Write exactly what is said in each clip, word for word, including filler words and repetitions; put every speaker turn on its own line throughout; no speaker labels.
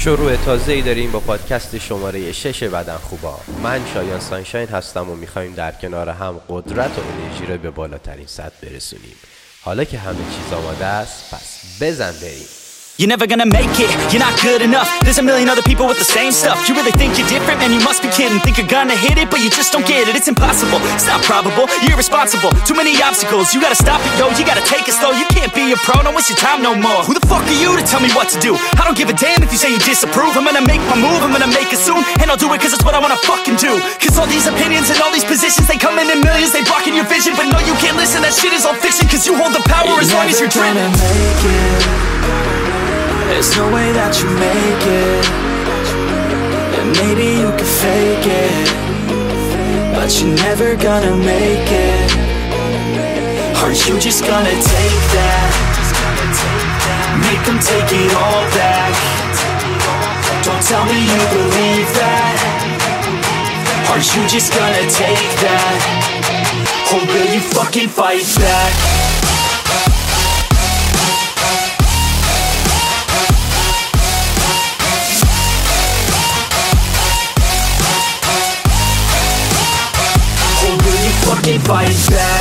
شروع تازه‌ای داریم با پادکست شماره شش بدن خوبا. من شایان سانشاین هستم و میخوایم در کنار هم قدرت و انرژی رو به بالاترین سطح برسونیم. حالا که همه چیز آماده است، پس بزن بریم.
You're never gonna make it, you're not good enough. There's a million other people with the same stuff. You really think you're different, man, you must be kidding. Think you're gonna hit it, but you just don't get it. It's impossible, it's not probable, you're irresponsible. Too many obstacles, you gotta stop it, yo. You gotta take it slow, you can't be a pro, don't waste your time no more. Who the fuck are you to tell me what to do? I don't give a damn if you say you disapprove. I'm gonna make my move, I'm gonna make it soon. And I'll do it cause it's what I wanna fucking do. Cause all these opinions and all these positions, they come in in millions, they blocking your vision. But no, you can't listen, that shit is all fiction. Cause you hold the power as long as you're dreaming.
There's no way that you make it. And maybe you can fake it, but you're never gonna make it. Are you just gonna take that? Make them take it all back. Don't tell me you believe that. Are you just gonna take that? Or will you fucking fight back? Fucking fight back.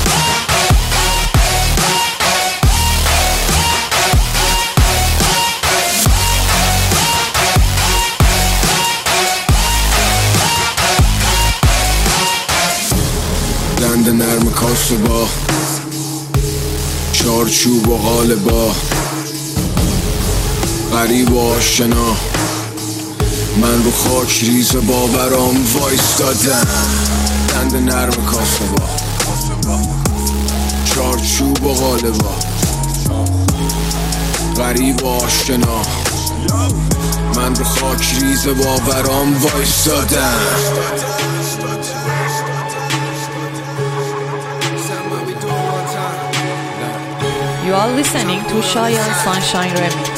دند نرم کاسبا، چارچوب و قالبا، غریب و آشنا، من رو خاک ریز باورام وایستادم. دند نرم کاسبا، چارچوب و قالبا، غریب و آشنا، من رو خاک ریز باورام وایستادم.
You are listening to Shayan Sunshine Remix.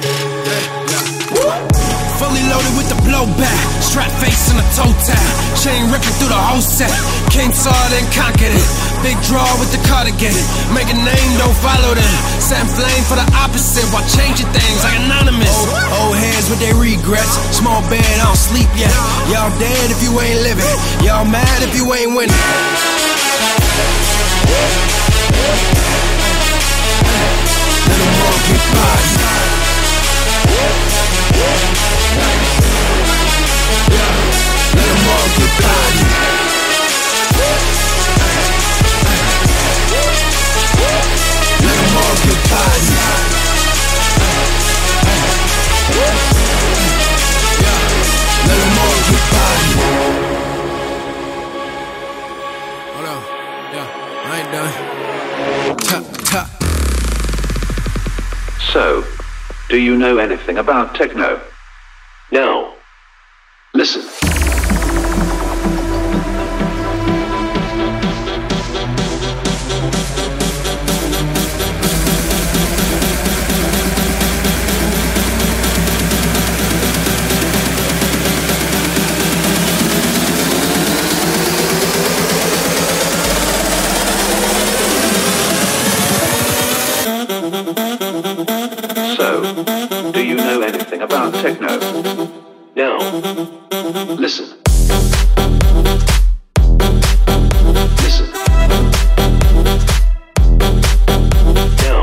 Fully loaded with the blowback, strap face and a toe tag, chain ripping through the whole set. Came saw it and conquered it. Big draw with the cardigan. Make a name, don't follow them. Setting flame for the opposite while changing things like anonymous. Old, old heads with their regrets. Small bed, I don't sleep yet. Y'all dead if you ain't living. Y'all mad if you ain't winning. Let them all get by. Let them all get body. Let them all get body. Let them all get body. Hold on, yeah, I ain't done. Top, top.
So, do you know anything about techno? No. Listen. So, do you know anything about techno? No. Listen. Listen. No.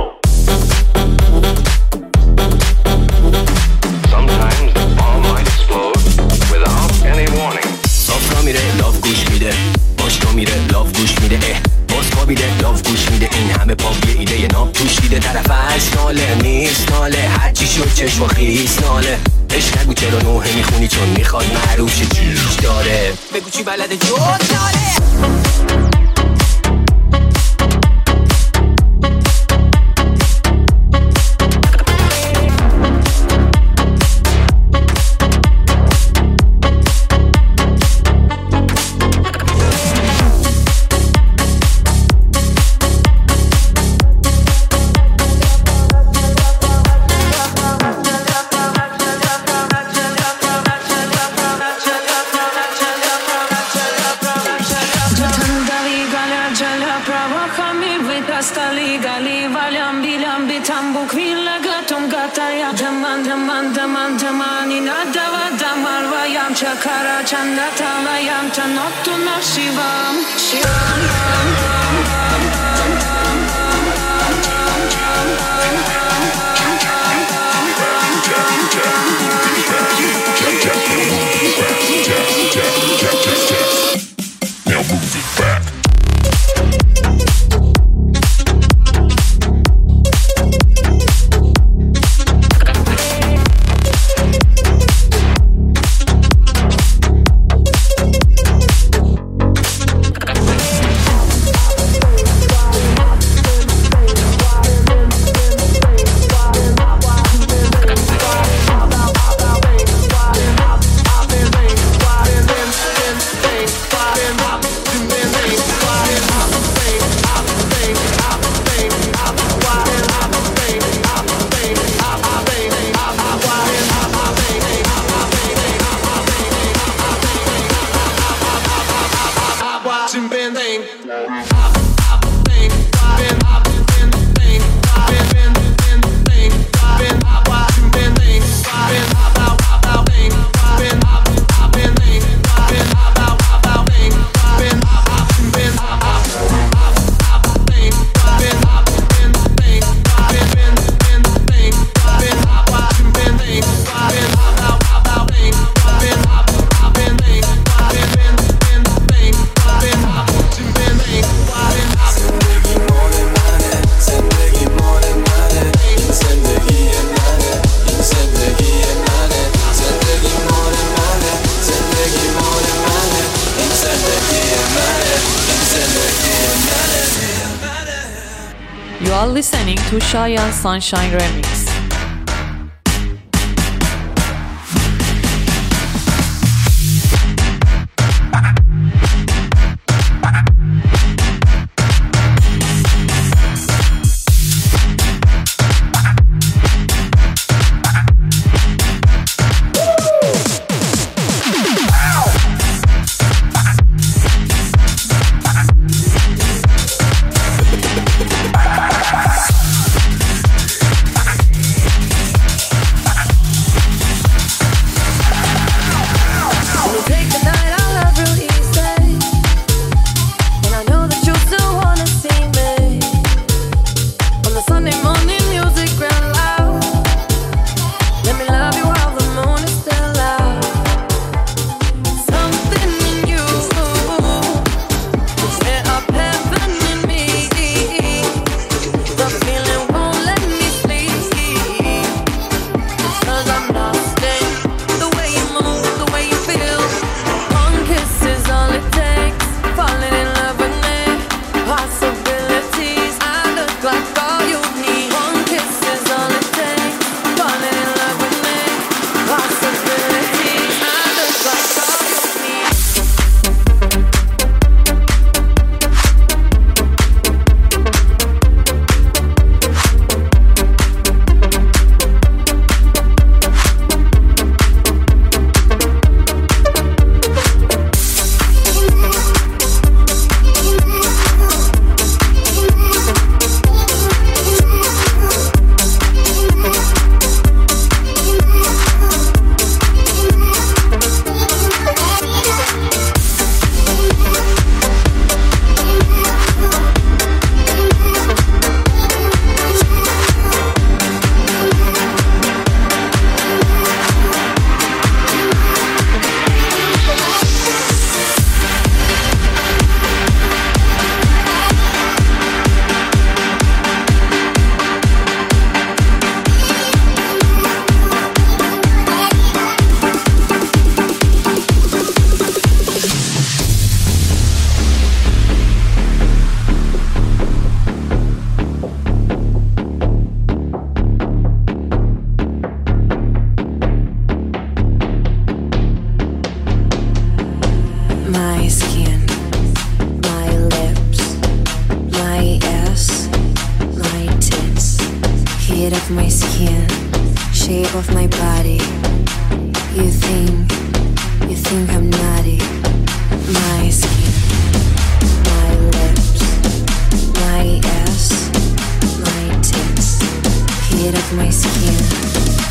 Sometimes the bomb might explode without any warning.
صافرا میره لاف گوش میده، باشتا میره لاف گوش میده، اه باز پا بیده لاف گوش میده. این همه پا بیه ایده یه ناب توش دیده. طرف از ناله نیست ناله، هرچی شد چشم و خیس ناله. عشق نگو چرا نوحه میخونی چون میخواد معروف شه چیش داره. بگو چی بلده جد ناله.
Your
man tamani nadava damarvayam chakara chanda talayam chanottu no shivam shivam
Now move it back.
You are listening to Shayan Sunshine Remix.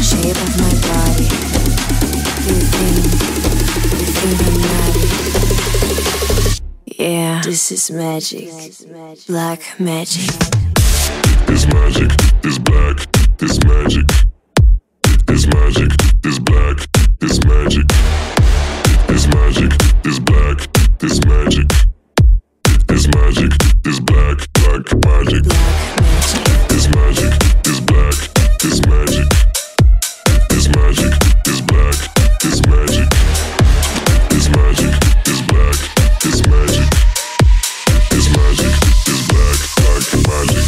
shape of my body. You think, you think I'm naughty. Yeah, this is magic, black magic.
This magic, this black, this magic. This magic, this black, this magic. This magic, this black, this magic. This magic, this black, black magic. This magic, this black, this magic. This magic, this black, this magic. This magic, this black, this magic. This magic, this black, black magic.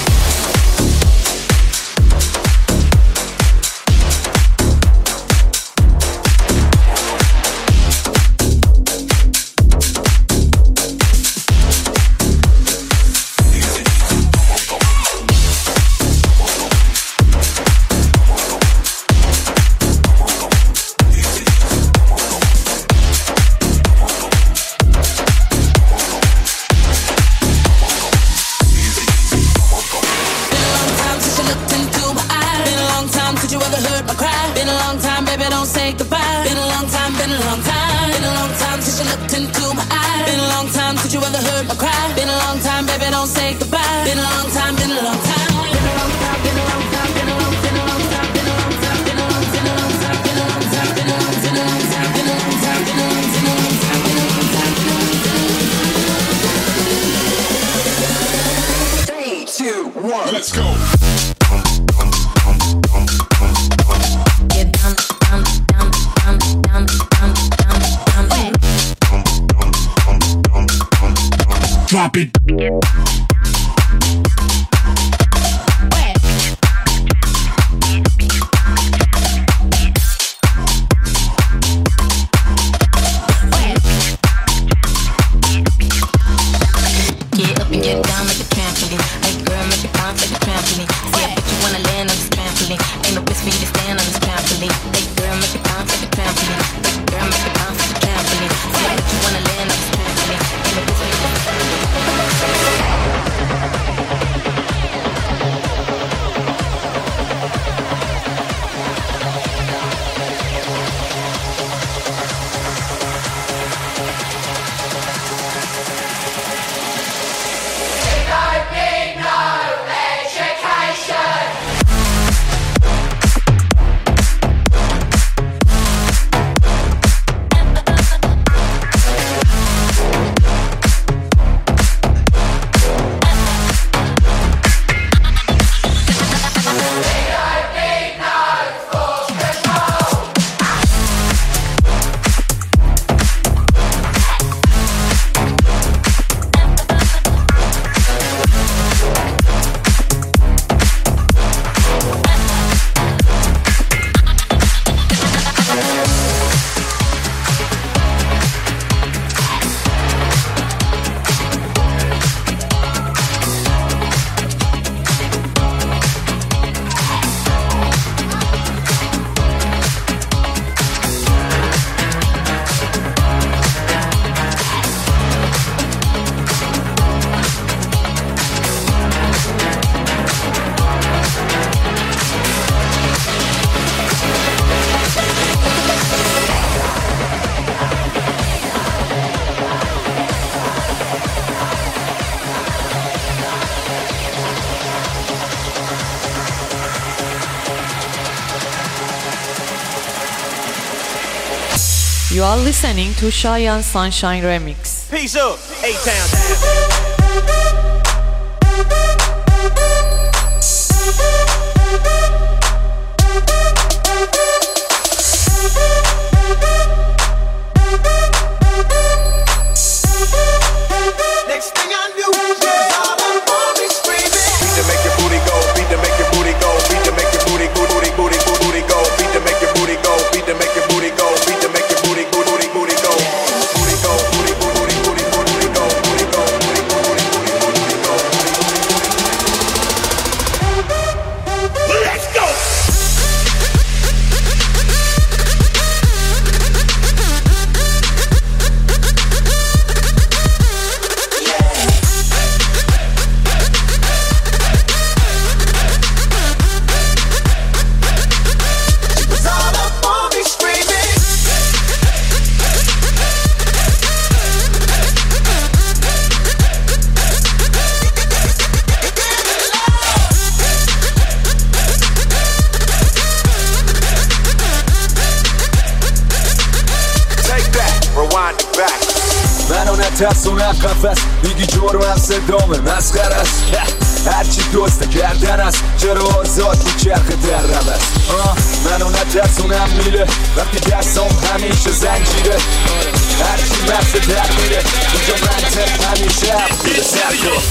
Let's go. Drop it.
You are listening to Cheyenne Sunshine Remix.
Peace up, A-Town down.
نترسونه قفص میگی جرم هم صدامه مسخر است هرچی دوسته کردن است چرا آزاد بود چرخ در ربست منو نترسونه میله وقتی دستام همیشه زنجیره هرچی مغز در میره اینجا منطق همیشه هفته سر کن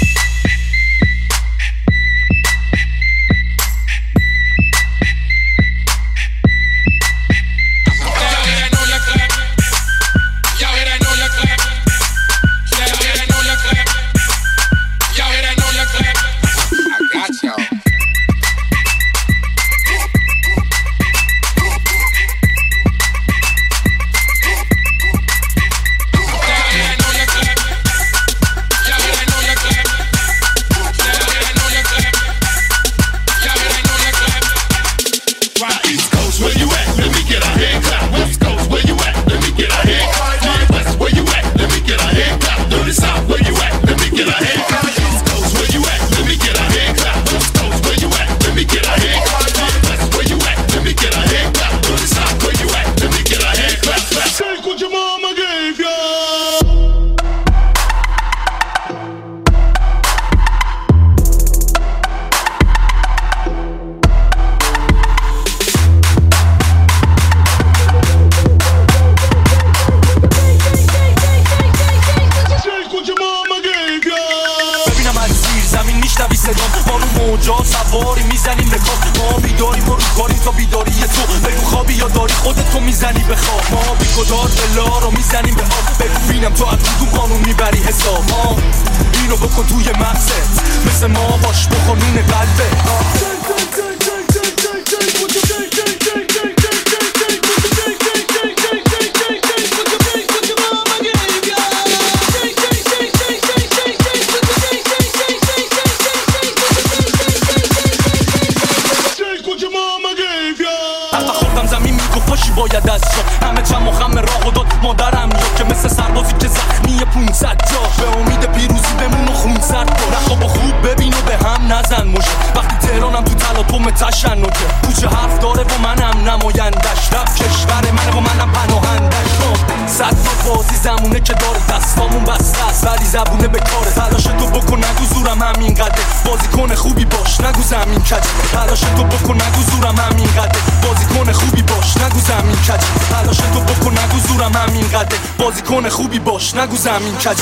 بازیکن خوبی باش نگو زمین کج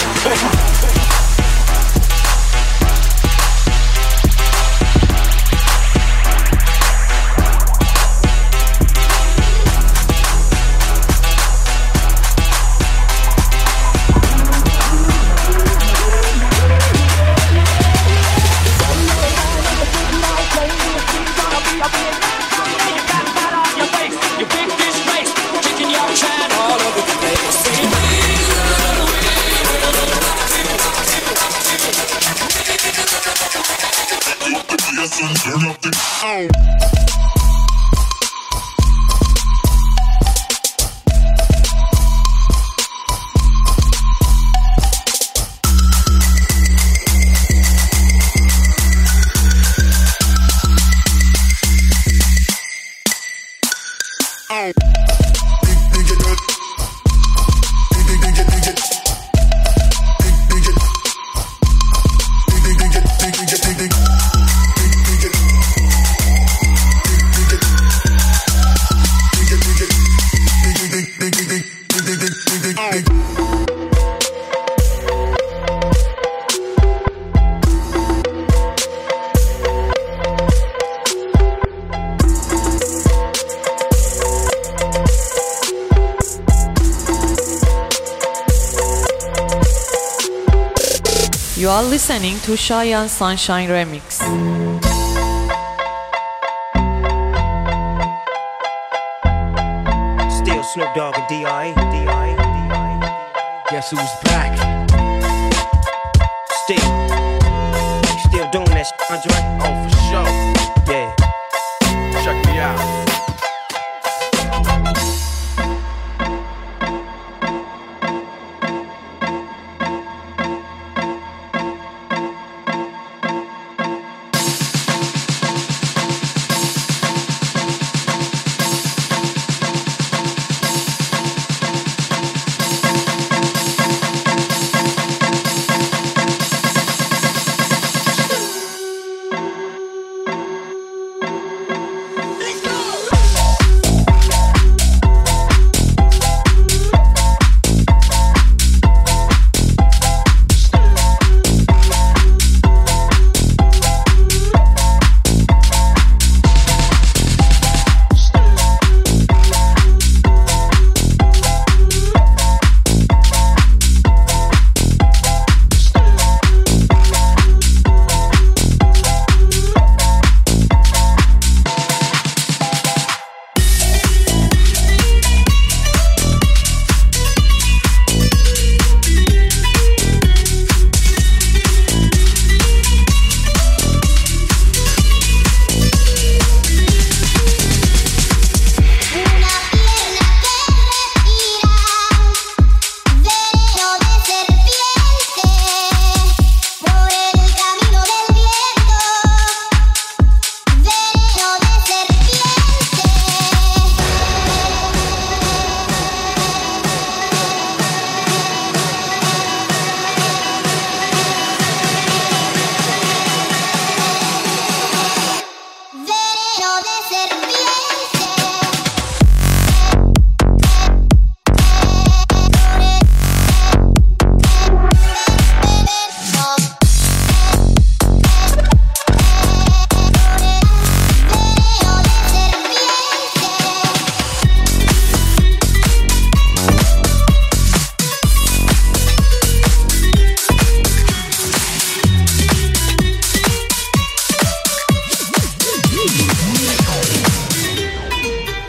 Turn up the sound.
You are listening to Cheyenne Sunshine Remix.
Still Snoop Dogg and D R E. D R E. Guess who's back? Still, still doing that shit, Andre? Oh, for sure. Yeah. Check me out.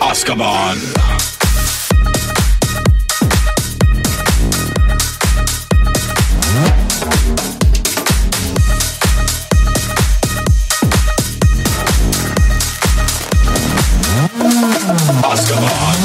Azkaban. Azkaban.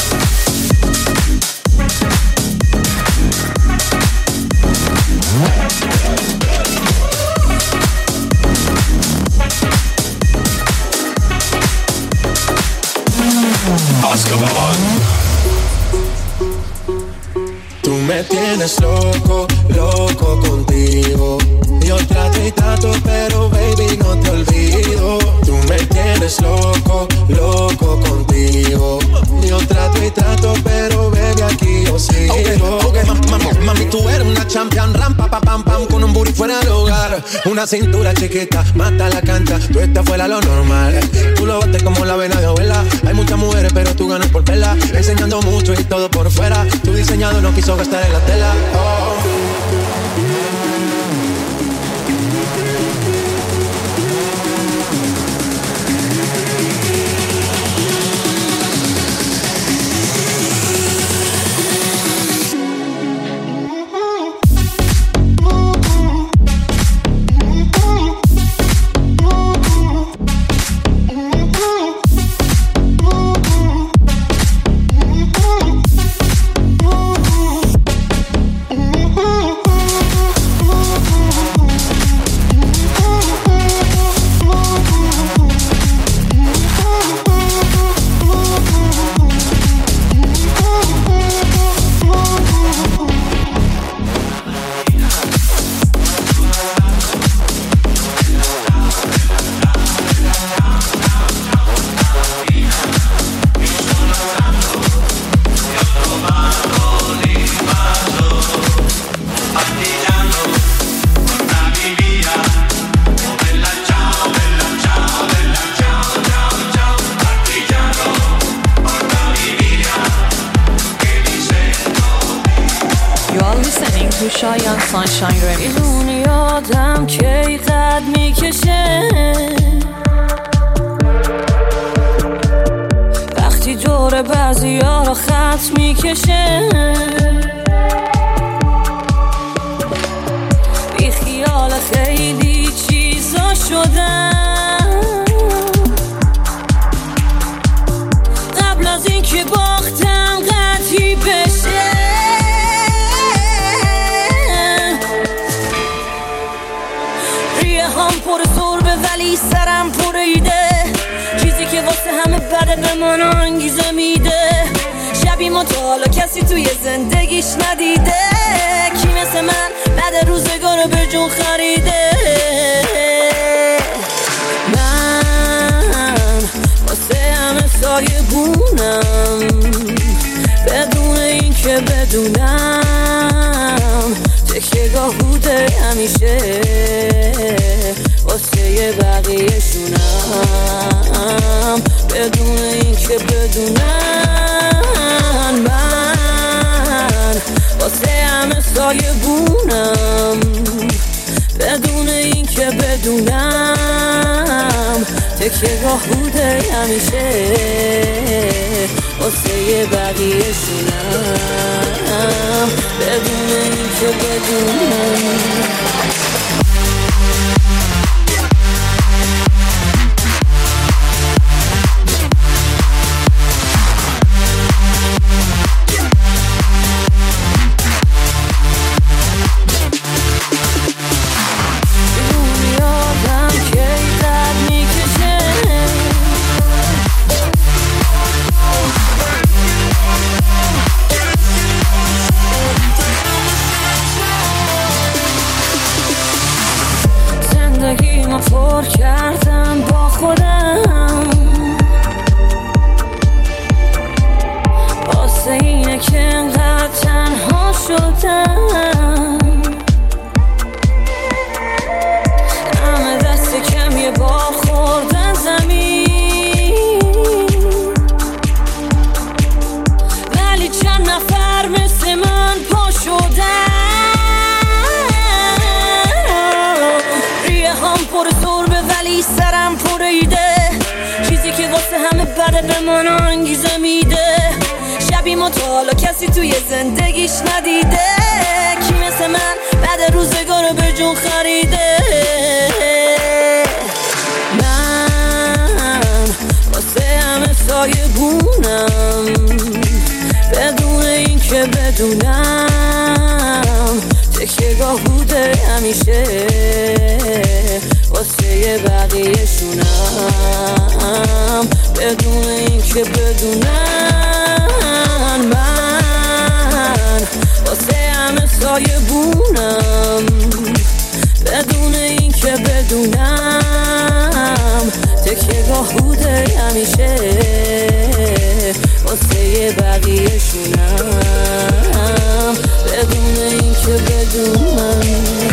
Tú me tienes loco, loco contigo. Yo trato y trato, pero baby no te olvido. Tú me tienes loco, loco contigo. Yo trato y trato, pero baby aquí yo sigo. Okay, okay, mam, mam, mami, tú eres una champion, rampa, pa, pam, pam, con un booty fuera del hogar. Una cintura chiquita, mata la cancha, tú estás fuera lo normal. Tú lo bates como la vena de abuela. Hay muchas mujeres, pero tú ganas por verla. Enseñando mucho y todo por fuera. Tu diseñado no quiso gastar en la tela. Oh.
شایان سانشاین رمیکس.
بدون یادم کی قد میکشه وقتی دور بعضی یارو خط میکشه بی خیال خیلی چیزا شدم قبل از این که باختم قطعی بشه هم پر سربه ولی سرم پریده چیزی که واسه همه بده به من انگیزه میده شبی ما تا حالا کسی توی زندگیش ندیده کی مثل من بعد روزگار به جون خریده من واسه همه سایه بونم بدون این که بدونم تکیه‌گاه بوده همیشه واسه بقیه شونم بدون این که بدونم من واسه همه سایه بونم بدون این که بدونم تکیه‌گاه بوده همیشه واسه بقیه شونم بدون این که بدونم پر کردم با خودم واسه اینه که انقدر تنها شدم همه دست کم یه بار خوردن زمین ولی چند نفر مثل من پا شدن پر سربه ولی سرم پریده چیزی که واسه همه بده بده به من انگیزه میده شبی مطالا کسی توی زندگیش ندیده کی مثل من بعد روزگار رو به جون خریده من واسه همه سایه بونم بدون این که بدونم تکیه‌گاه بوده همیشه واسه بقیه شونم بدون این که بدونم من واسه همه سایه بونم بدون این که بدونم تکیه‌گاه بوده همیشه واسه بقیه شونم بدون این که بدونم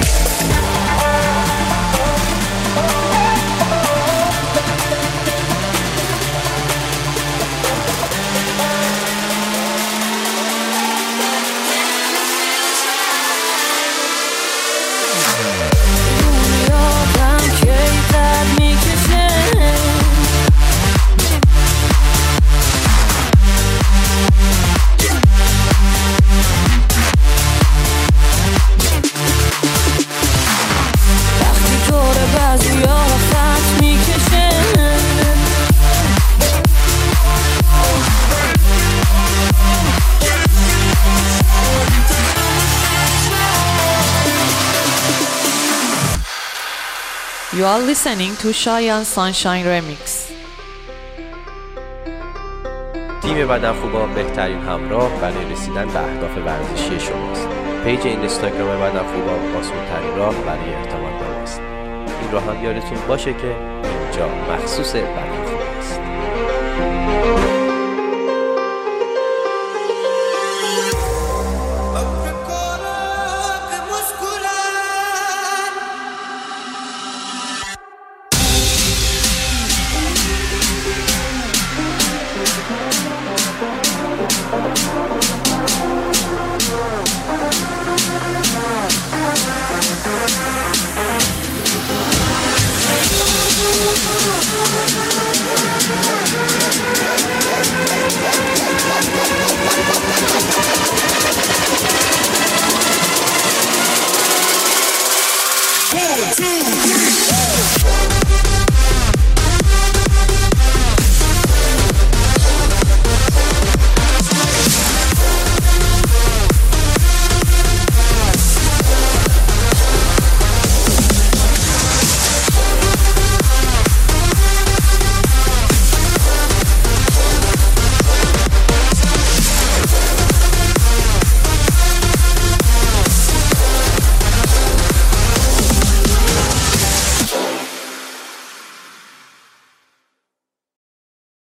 You are listening to Shayan Sunshine Remix.
تیم بدن خوبان بهترین همراه برای رسیدن به اهداف ورزشی شماست. پیج اینستاگرام بدن خوبان آسان‌ترین راه برای ارتباط با ماست. این رو هم یادتون باشه که اینجا مخصوص بدن